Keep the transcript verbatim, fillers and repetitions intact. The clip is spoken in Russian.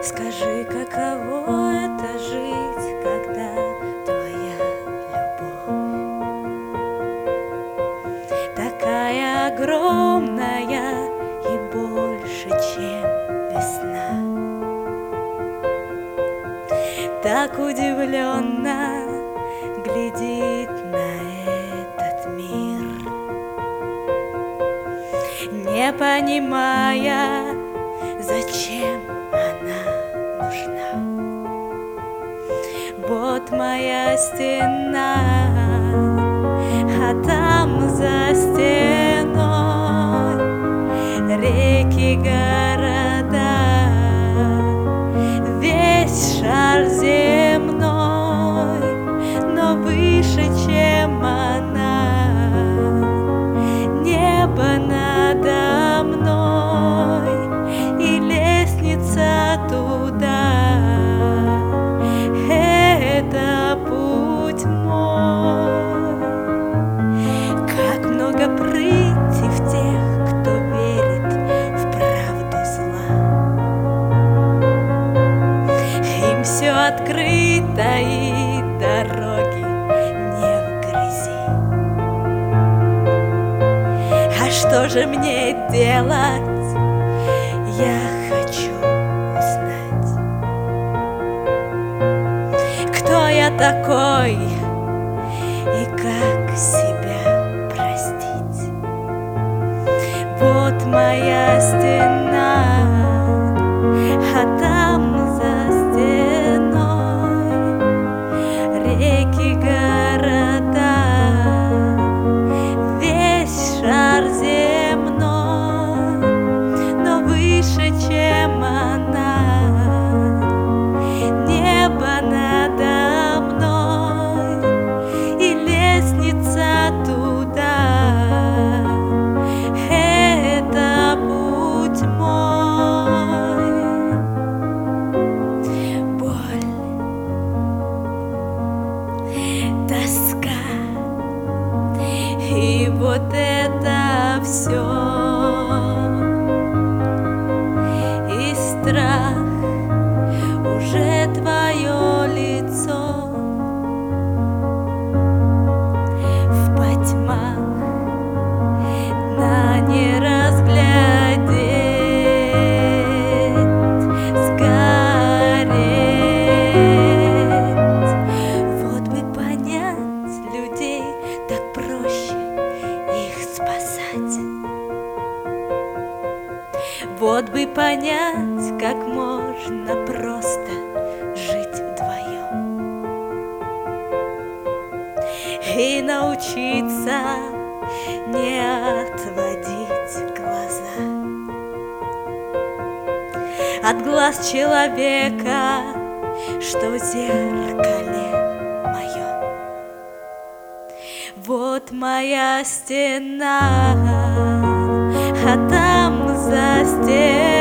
Скажи, каково это жить, когда твоя любовь такая огромная и больше, чем весна. Так удивленно глядит на этот мир, не понимая, зачем она нужна. Вот моя стена, а там за стеной реки, города, весь шар земной, но выше, чем она, небо надо мной и лестница туда. Это путь мой. Как много прыти в тех, кто верит в правду зла. Им все открыто и дороги не в грязи. А что же мне делать? Я хочу узнать, кто я такой и как себя простить. Вот моя стена, а там за стеной реки, города, весь шар земной, но выше, чем она, небо надо мной и лестница туда. Это путь мой. Боль, тоска и вот это все, и страх, уже твое лицо в потьмах дна не разглядеть, сгореть. Вот бы понять людей, так проще их спасать. Вот бы понять, как можно просто жить вдвоем и научиться не отводить глаза от глаз человека, что в зеркале моем. Вот моя стена, а там за стеной